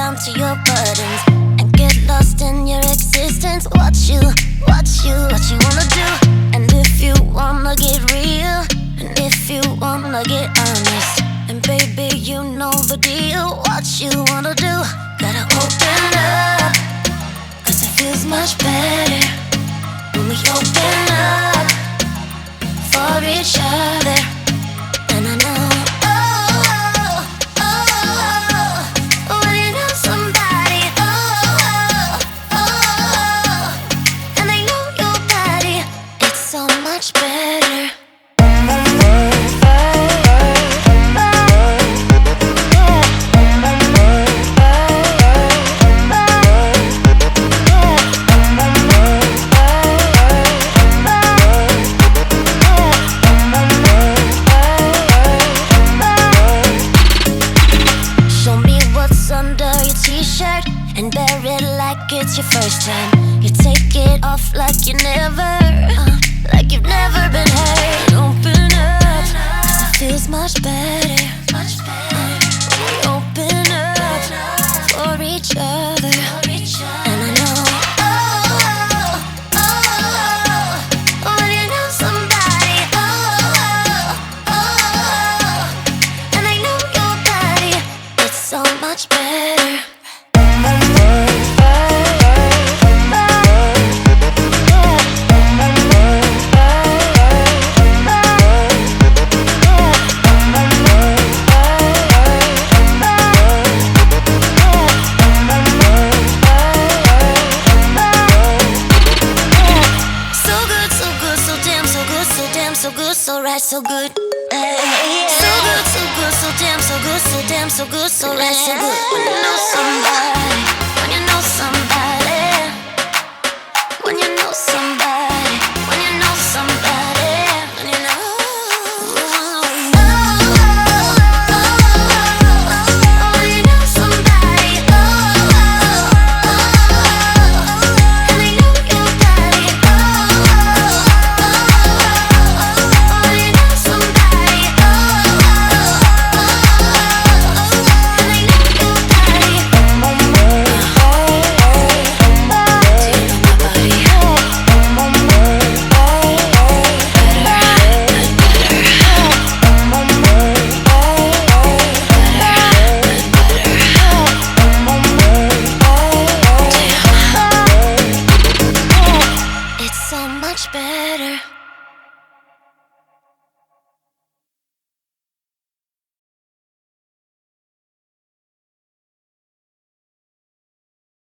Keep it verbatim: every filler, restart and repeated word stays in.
down to your buttons and get lost in your existence. What you, what you, what you wanna do? And if you wanna get real, and if you wanna get honest, and baby, you know the deal. What you wanna do? Gotta open up, cause it feels much better when we open up for each other. And I know, oh, oh, oh, when you know somebody, oh, oh, oh, and they know your body, it's so much better. And wear it like it's your first time. You take it off like you never, uh, like you've never been hurt. Open up, cause it feels much better. uh, We open up for each other. And I know, oh, oh, oh, when you know somebody, oh, oh, oh, and they know your body, it's so much better. So good, so right, so good. Hey, so good, so good, so damn, so good, so damn, so good, so right, so good. When you know somebody, when you know somebody, when you know somebody, when you know somebody, when you know. Oh, when you know somebody, oh, and they know your body, oh. So much better.